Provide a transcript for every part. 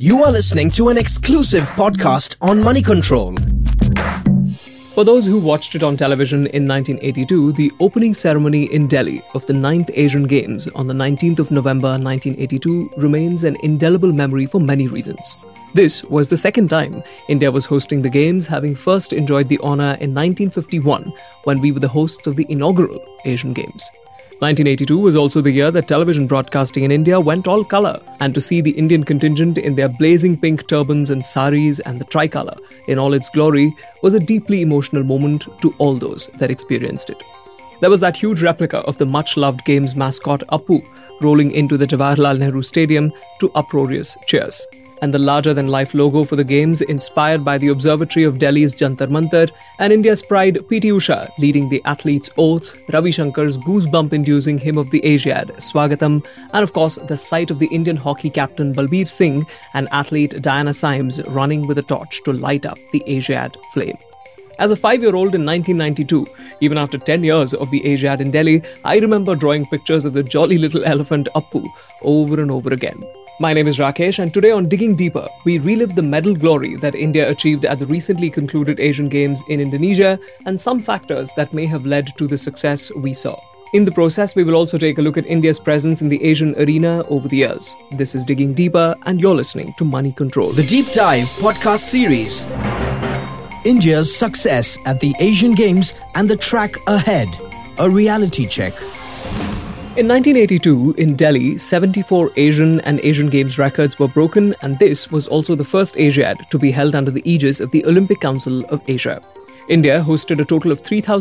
You are listening to an exclusive podcast on Money Control. For those who watched it on television in 1982, the opening ceremony in Delhi of the 9th Asian Games on the 19th of November 1982 remains an indelible memory for many reasons. This was the second time India was hosting the Games, having first enjoyed the honour in 1951 when we were the hosts of the inaugural Asian Games. 1982 was also the year that television broadcasting in India went all colour, and to see the Indian contingent in their blazing pink turbans and saris and the tricolour in all its glory was a deeply emotional moment to all those that experienced it. There was that huge replica of the much-loved Games mascot Appu rolling into the Jawaharlal Nehru Stadium to uproarious cheers. And the larger-than-life logo for the Games, inspired by the observatory of Delhi's Jantar Mantar, and India's pride PT Usha leading the athletes' oath, Ravi Shankar's goosebump-inducing hymn of the Asiad, Swagatam, and of course the sight of the Indian hockey captain Balbir Singh and athlete Diana Symes running with a torch to light up the Asiad flame. As a 5-year-old in 1992, even after 10 years of the Asiad in Delhi, I remember drawing pictures of the jolly little elephant Appu over and over again. My name is Rakesh, and today on Digging Deeper, we relive the medal glory that India achieved at the recently concluded Asian Games in Indonesia and some factors that may have led to the success we saw. In the process, we will also take a look at India's presence in the Asian arena over the years. This is Digging Deeper, and you're listening to Money Control, The Deep Dive podcast series. India's success at the Asian Games and the track ahead. A reality check. In 1982, in Delhi, 74 Asian and Asian Games records were broken, and this was also the first Asiad to be held under the aegis of the Olympic Council of Asia. India hosted a total of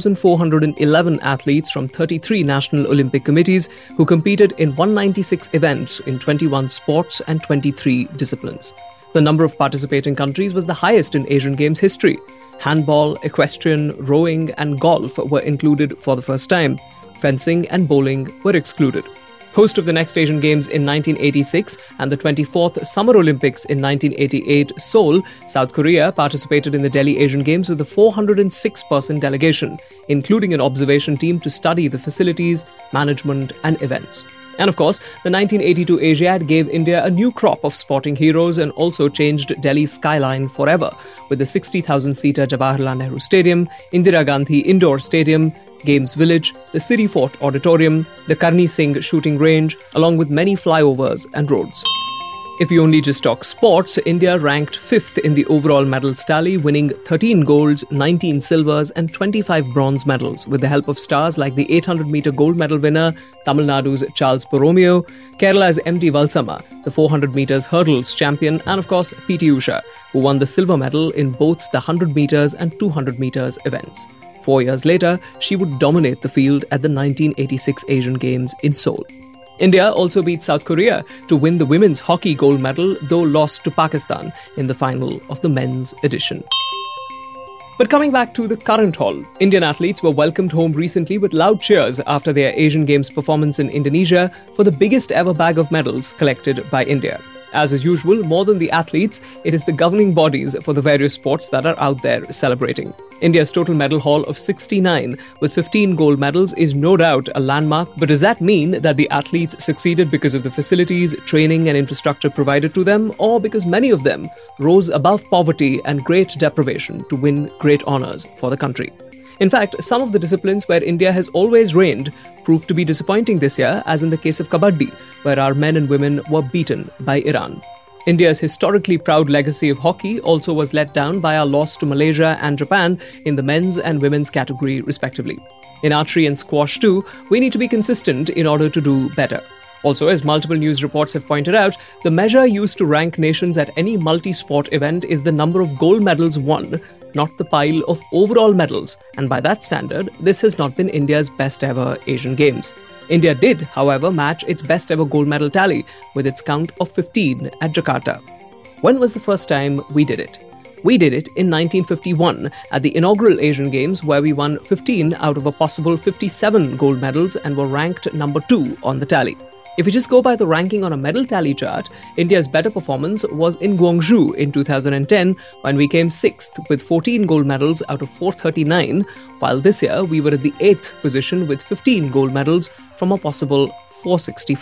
3,411 athletes from 33 national Olympic committees who competed in 196 events in 21 sports and 23 disciplines. The number of participating countries was the highest in Asian Games history. Handball, equestrian, rowing, and golf were included for the first time. Fencing and bowling were excluded. Host of the next Asian Games in 1986 and the 24th Summer Olympics in 1988, Seoul, South Korea participated in the Delhi Asian Games with a 406-person delegation, including an observation team to study the facilities, management, and events. And of course, the 1982 Asiad gave India a new crop of sporting heroes and also changed Delhi's skyline forever, with the 60,000-seater Jawaharlal Nehru Stadium, Indira Gandhi Indoor Stadium, Games Village, the City Fort Auditorium, the Karni Singh shooting range, along with many flyovers and roads. If you only just talk sports, India ranked 5th in the overall medals tally, winning 13 golds, 19 silvers and 25 bronze medals with the help of stars like the 800-meter gold medal winner, Tamil Nadu's Charles Borromeo, Kerala's M.T. Valsamma, the 400 meters hurdles champion, and of course PT Usha, who won the silver medal in both the 100 meters and 200 meters events. 4 years later, she would dominate the field at the 1986 Asian Games in Seoul. India also beat South Korea to win the women's hockey gold medal, though lost to Pakistan in the final of the men's edition. But coming back to the current haul, Indian athletes were welcomed home recently with loud cheers after their Asian Games performance in Indonesia for the biggest ever bag of medals collected by India. As is usual, more than the athletes, it is the governing bodies for the various sports that are out there celebrating. India's total medal haul of 69 with 15 gold medals is no doubt a landmark, but does that mean that the athletes succeeded because of the facilities, training and infrastructure provided to them, or because many of them rose above poverty and great deprivation to win great honours for the country? In fact, some of the disciplines where India has always reigned proved to be disappointing this year, as in the case of Kabaddi, where our men and women were beaten by Iran. India's historically proud legacy of hockey also was let down by our loss to Malaysia and Japan in the men's and women's category, respectively. In archery and squash too, we need to be consistent in order to do better. Also, as multiple news reports have pointed out, the measure used to rank nations at any multi-sport event is the number of gold medals won, not the pile of overall medals, and by that standard, this has not been India's best ever Asian Games. India did, however, match its best ever gold medal tally with its count of 15 at Jakarta. When was the first time we did it? We did it in 1951 at the inaugural Asian Games, where we won 15 out of a possible 57 gold medals and were ranked number 2 on the tally. If we just go by the ranking on a medal tally chart, India's better performance was in Gwangju in 2010 when we came 6th with 14 gold medals out of 439, while this year we were at the 8th position with 15 gold medals from a possible 465.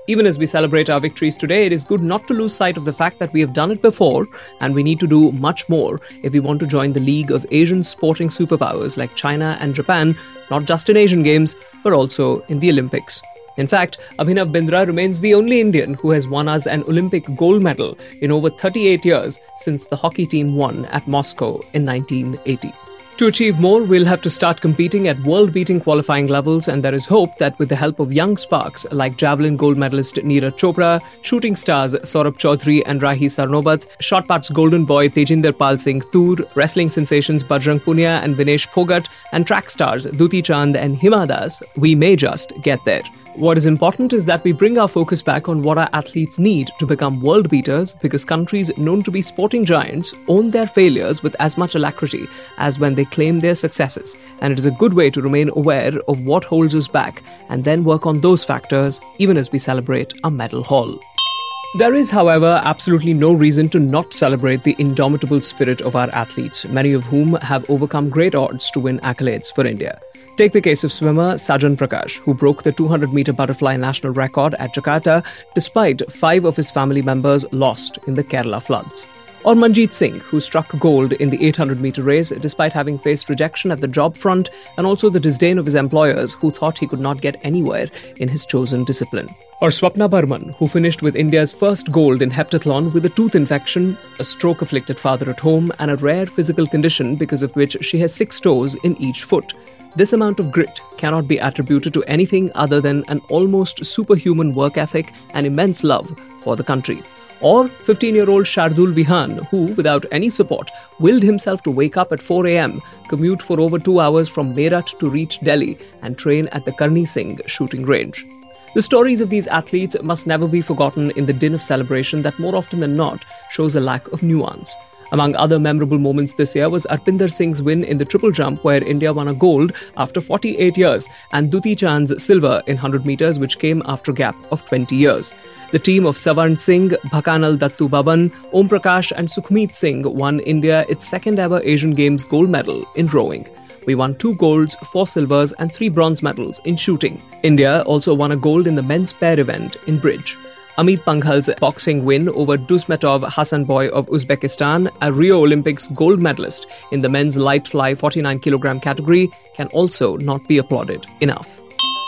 Even as we celebrate our victories today, it is good not to lose sight of the fact that we have done it before and we need to do much more if we want to join the league of Asian sporting superpowers like China and Japan, not just in Asian Games, but also in the Olympics. In fact, Abhinav Bindra remains the only Indian who has won us an Olympic gold medal in over 38 years since the hockey team won at Moscow in 1980. To achieve more, we'll have to start competing at world-beating qualifying levels, and there is hope that with the help of young sparks like javelin gold medalist Neeraj Chopra, shooting stars Saurabh Chaudhary and Rahi Sarnobat, shot put's golden boy Tejinder Pal Singh Toor, wrestling sensations Bajrang Punia and Vinesh Phogat, and track stars Duti Chand and Hima Das, we may just get there. What is important is that we bring our focus back on what our athletes need to become world beaters, because countries known to be sporting giants own their failures with as much alacrity as when they claim their successes, and it is a good way to remain aware of what holds us back and then work on those factors even as we celebrate our medal haul. There is, however, absolutely no reason to not celebrate the indomitable spirit of our athletes, many of whom have overcome great odds to win accolades for India. Take the case of swimmer Sajan Prakash, who broke the 200-meter butterfly national record at Jakarta despite 5 of his family members lost in the Kerala floods. Or Manjeet Singh, who struck gold in the 800-meter race despite having faced rejection at the job front and also the disdain of his employers who thought he could not get anywhere in his chosen discipline. Or Swapna Burman, who finished with India's first gold in heptathlon with a tooth infection, a stroke-afflicted father at home, and a rare physical condition because of which she has 6 toes in each foot. This amount of grit cannot be attributed to anything other than an almost superhuman work ethic and immense love for the country. Or 15-year-old Shardul Vihan, who, without any support, willed himself to wake up at 4 a.m., commute for over 2 hours from Meerut to reach Delhi, and train at the Karni Singh shooting range. The stories of these athletes must never be forgotten in the din of celebration that more often than not shows a lack of nuance. Among other memorable moments this year was Arpinder Singh's win in the triple jump, where India won a gold after 48 years, and Duti Chand's silver in 100 metres, which came after a gap of 20 years. The team of Savarn Singh, Bhakanal Dattu Baban, Om Prakash and Sukhmeet Singh won India its second ever Asian Games gold medal in rowing. We won 2 golds, 4 silvers and 3 bronze medals in shooting. India also won a gold in the men's pair event in bridge. Amit Panghal's boxing win over Dusmetov Hasanboy of Uzbekistan, a Rio Olympics gold medalist in the men's light fly 49 kg category, can also not be applauded enough.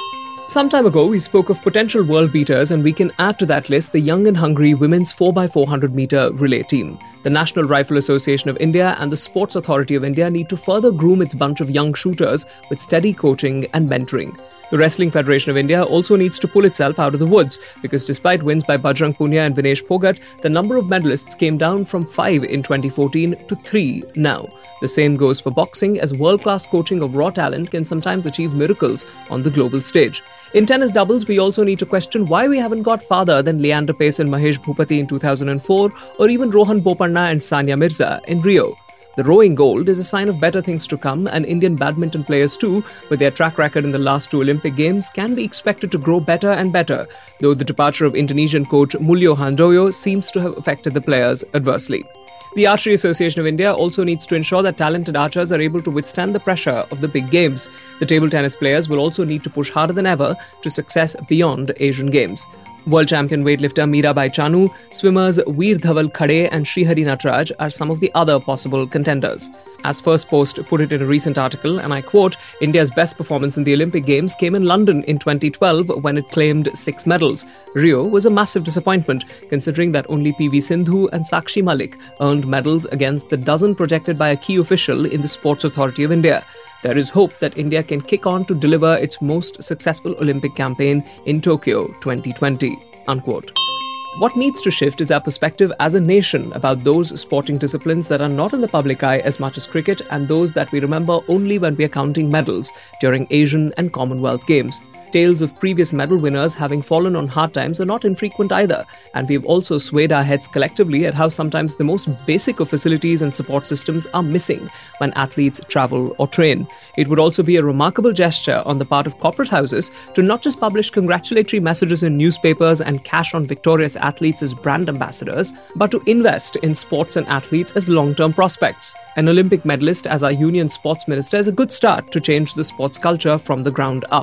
Some time ago, we spoke of potential world beaters, and we can add to that list the young and hungry women's 4x400 meter relay team. The National Rifle Association of India and the Sports Authority of India need to further groom its bunch of young shooters with steady coaching and mentoring. The Wrestling Federation of India also needs to pull itself out of the woods, because despite wins by Bajrang Punia and Vinesh Phogat, the number of medalists came down from 5 in 2014 to 3 now. The same goes for boxing, as world-class coaching of raw talent can sometimes achieve miracles on the global stage. In tennis doubles, we also need to question why we haven't got farther than Leander Paes and Mahesh Bhupati in 2004, or even Rohan Bopanna and Sania Mirza in Rio. The rowing gold is a sign of better things to come, and Indian badminton players too, with their track record in the last 2 Olympic Games, can be expected to grow better and better, though the departure of Indonesian coach Mulyo Handoyo seems to have affected the players adversely. The Archery Association of India also needs to ensure that talented archers are able to withstand the pressure of the big games. The table tennis players will also need to push harder than ever to success beyond Asian Games. World champion weightlifter Mirabai Chanu, swimmers Veer Dhaval Khade and Srihari Nataraj are some of the other possible contenders. As First Post put it in a recent article, and I quote, India's best performance in the Olympic Games came in London in 2012 when it claimed 6 medals. Rio was a massive disappointment, considering that only PV Sindhu and Sakshi Malik earned medals against the dozen projected by a key official in the Sports Authority of India. There is hope that India can kick on to deliver its most successful Olympic campaign in Tokyo 2020, unquote. What needs to shift is our perspective as a nation about those sporting disciplines that are not in the public eye as much as cricket, and those that we remember only when we are counting medals during Asian and Commonwealth Games. Tales of previous medal winners having fallen on hard times are not infrequent either, and we've also swayed our heads collectively at how sometimes the most basic of facilities and support systems are missing when athletes travel or train. It would also be a remarkable gesture on the part of corporate houses to not just publish congratulatory messages in newspapers and cash on victorious athletes as brand ambassadors, but to invest in sports and athletes as long-term prospects. An Olympic medalist as our union sports minister is a good start to change the sports culture from the ground up.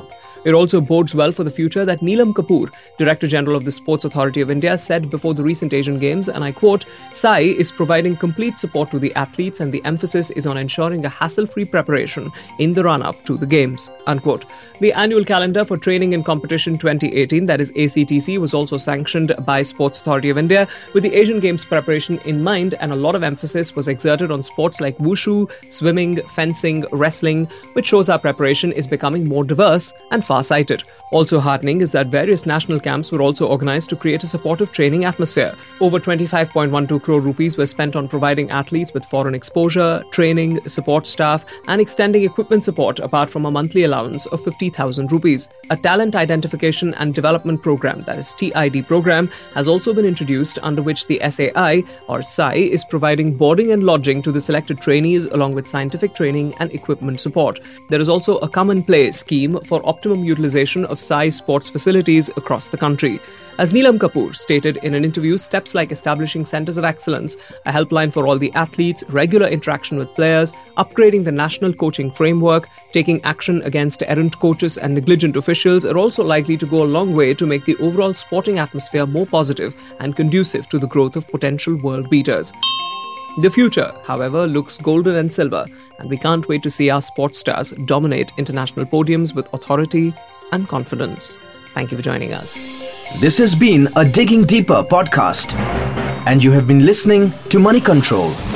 It also bodes well for the future that Neelam Kapoor, Director General of the Sports Authority of India, said before the recent Asian Games, and I quote, "SAI is providing complete support to the athletes and the emphasis is on ensuring a hassle-free preparation in the run-up to the Games," unquote. The annual calendar for Training and Competition 2018, that is ACTC, was also sanctioned by Sports Authority of India with the Asian Games preparation in mind, and a lot of emphasis was exerted on sports like wushu, swimming, fencing, wrestling, which shows our preparation is becoming more diverse and far-sighted. Also heartening is that various national camps were also organized to create a supportive training atmosphere. Over 25.12 crore rupees were spent on providing athletes with foreign exposure, training, support staff, and extending equipment support apart from a monthly allowance of 50,000 rupees. A talent identification and development program, that is TID program, has also been introduced under which the SAI or SAI is providing boarding and lodging to the selected trainees along with scientific training and equipment support. There is also a come and play scheme for optimum utilization of SAI sports facilities across the country. As Neelam Kapoor stated in an interview, steps like establishing centers of excellence, a helpline for all the athletes, regular interaction with players, upgrading the national coaching framework, taking action against errant coaches and negligent officials are also likely to go a long way to make the overall sporting atmosphere more positive and conducive to the growth of potential world beaters. The future, however, looks golden and silver, and we can't wait to see our sports stars dominate international podiums with authority and confidence. Thank you for joining us. This has been a Digging Deeper podcast, and you have been listening to Money Control.